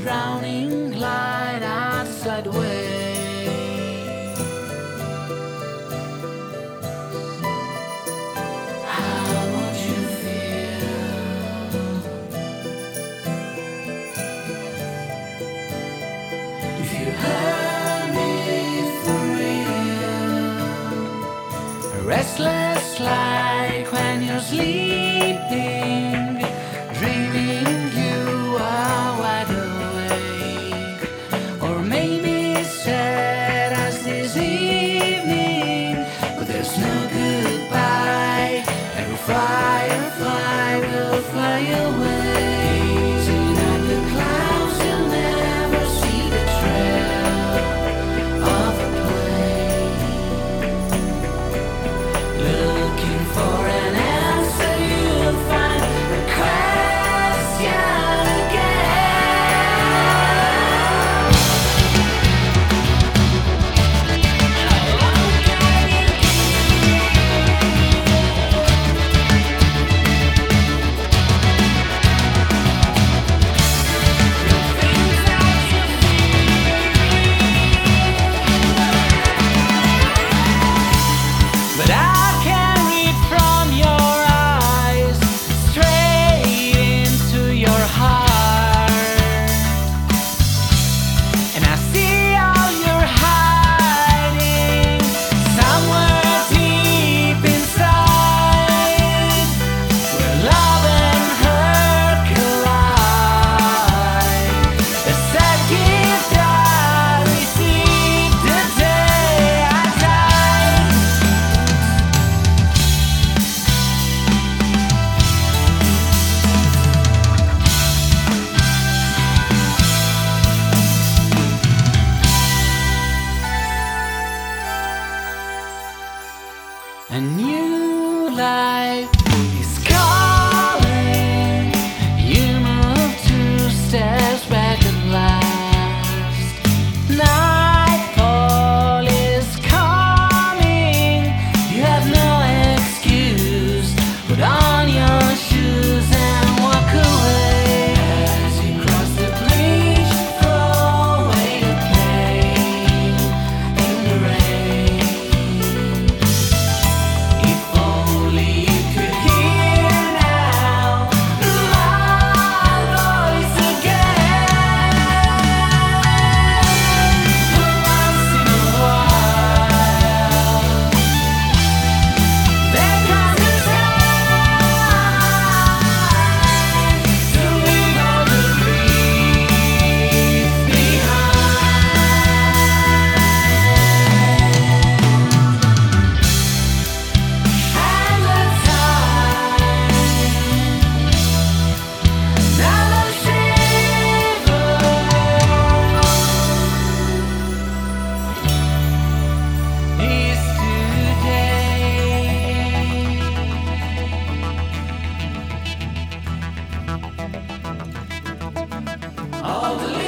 drowning light outside way. How would you feel if you heard me for real? Restless like when you're sleeping, dreaming you are wide awake, or maybe sad as this evening, but there's no goodbye. Every firefly will fly away. Gazing at the clouds, you'll never see the trail of a plane. Looking for an answer, you'll find a question again. But I can read from your eyes straight into your heart, and I see all you're hiding somewhere deep inside, where love and hurt collide. The sad gift I received the day I died. A new life is calling. You move 2 steps back at last. Nightfall is coming. You have no excuse. Put on your shoes and walk away. As you cross the bridge, throw away the pain in the rain. If only you could hear now my voice again. Once in a while, there comes a time to leave all the grief behind. And the time, now the shiver is today. All the